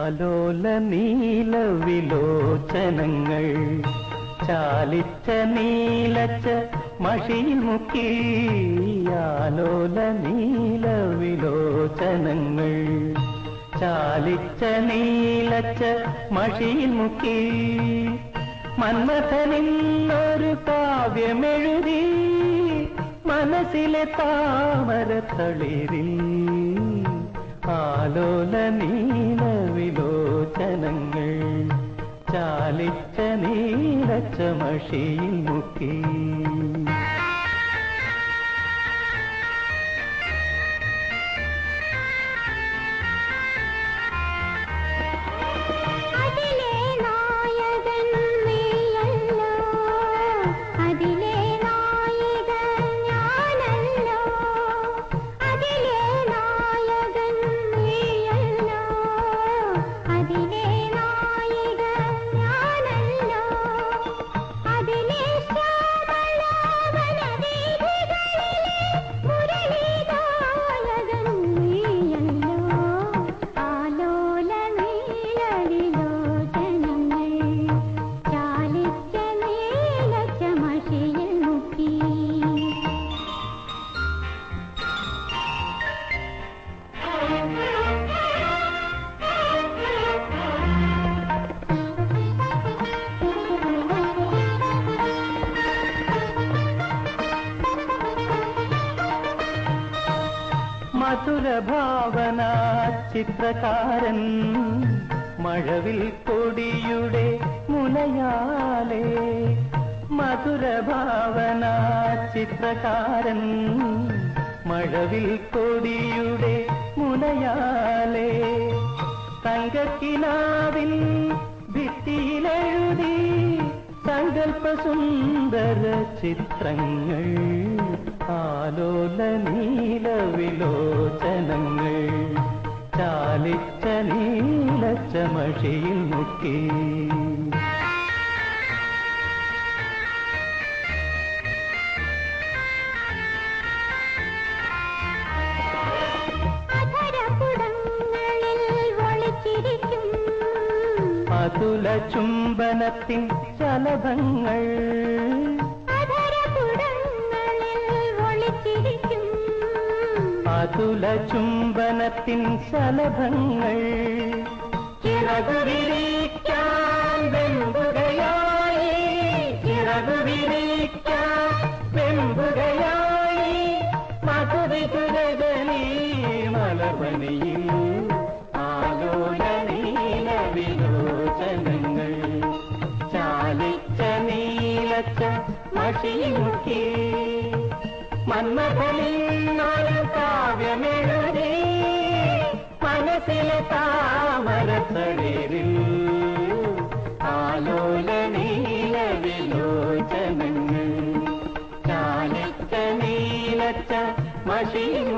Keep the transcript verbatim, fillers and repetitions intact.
ആലോല നീല വിലോചനങ്ങൾ ചാലിച്ച നീലച്ച മഷിയിൽ മുക്കി. ആലോല നീല വിലോചനങ്ങൾ ചാലിച്ച നീലച്ച മഷിയിൽ മുക്കി. മന്മഥനിന്നൊരു കാവ്യമെഴുതി മനസ്സിലെ താമരത്തളിരിൽ. ആലോല നീല വിലോചനങ്ങൾ ചാലിച്ച നീലച്ച മഷിയിൽ മുക്കി. മധുരഭാവന ചിത്രകാരൻ മഴവിൽ കൊടിയുടെ മുനയാലേ. മധുരഭാവന ചിത്രകാരൻ മഴവിൽ കൊടിയുടെ മുനയാലേ. തങ്കക്കിനാവിൻ ഭിത്തിയിലെഴുതി സങ്കൽപ്പസുന്ദര ചിത്രങ്ങൾ. ആലോല നീല വിലോചനങ്ങൾ ചാലിച്ച നീലച്ച മഷിയിൽ മുക്കി. അതുല ചുംബനത്തിൻ ശലഭങ്ങൾ. അതുല ചുംബനത്തിൻ ശലഭങ്ങൾ ചിറകുവിരിക്കാൻ വെമ്പുകയായി. ചിറകുവിരിക്കാൻ വെമ്പുകയായി മധുവിതുരകനീ മലർവനിയിൽ. ആലോല നീല വിലോചനങ്ങൾ ചാലിച്ച നീലച്ച മഷിയിൽ മുക്കി. മന്മഥനിന്നൊരു കാവ്യമെഴുതി മനസ്സിലെ താമരത്തളിരിൽ. ആലോല നീല വിലോചനങ്ങൾ ചാലിച്ച നീലച്ച മഷിയിൽ